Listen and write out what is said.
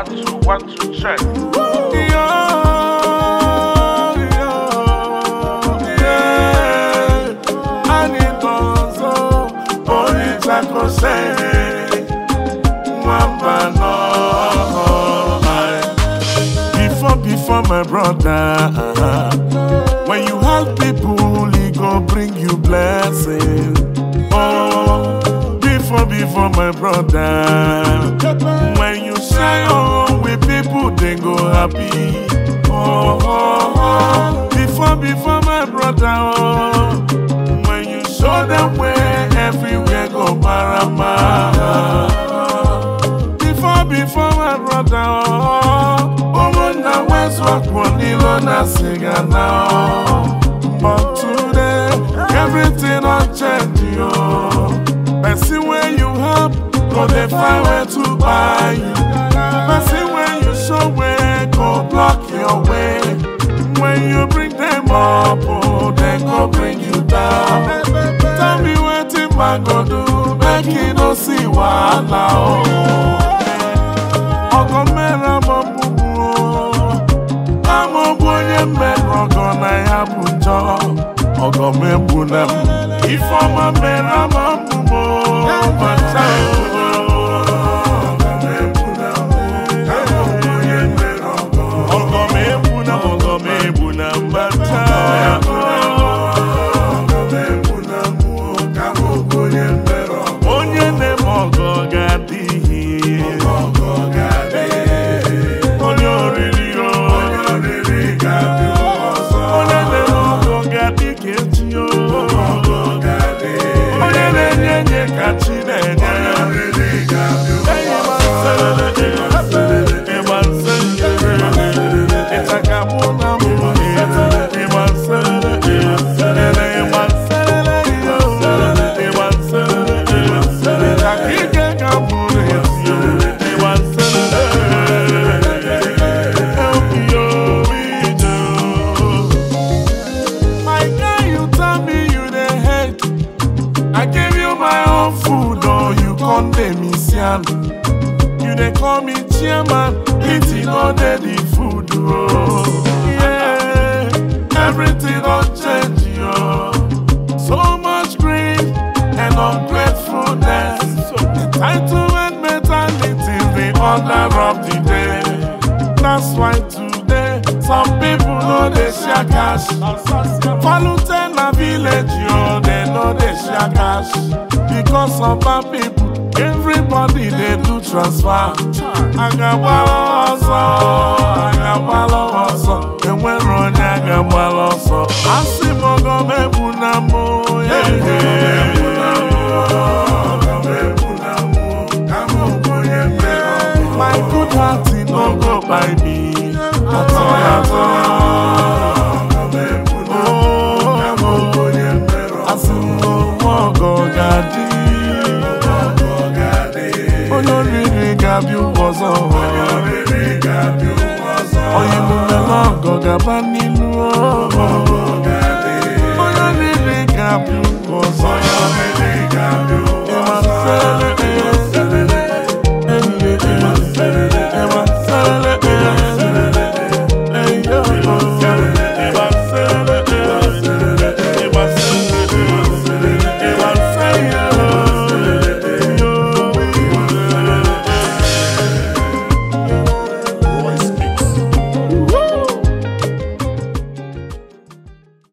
One, two, check. Before my brother, when you help people, he go bring you blessing. Oh, before my brother, when you share your with people, they go happy. Oh, before my brother, oh, when you show them where everywhere go marama. Before my brother, oh, na west walk Nilo na singer now. But today, everything on change, yo. Person when you help, go they find where to buy you. Person when you show where, go block your way. When you bring them up, oh, they go bring you down. Tell me what him I go do, make you no see wahala, oh. Ogomera mabubu, amobonye mero gona ya bunjo. Ogomebunam, ifoma mera mabubu, machayo. Ogomebunam, machayo. Onye ne mogo gadi. You they call me chairman, eating all the food, oh. Yeah, everything don't change, yo. So much greed and ungratefulness. Entitlement mentality is the order of the day. That's why today some people know they share cash. Falutena village, yo, they know they share cash. Because of bad people, everybody they do transfer. Agabalo also, and when run agabalo also. Asimogo mebunamo, my good heart no go by me. Asimogo gadi. Oye mumelo goga baninu oye lili gabi wozo.